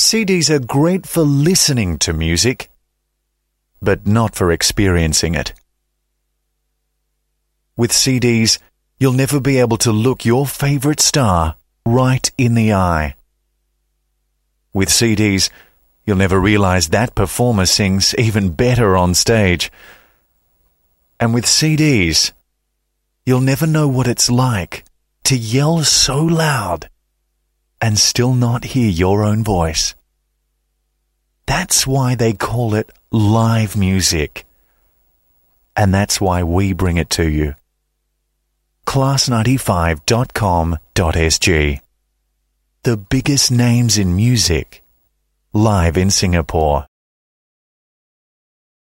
CDs are great for listening to music, but not for experiencing it. With CDs, you'll never be able to look your favorite star right in the eye. With CDs, you'll never realize that performer sings even better on stage. And with CDs, you'll never know what it's like to yell so loud and still not hear your own voice. That's why they call it live music. And that's why we bring it to you. class95.com.sg. The biggest names in music, live in Singapore.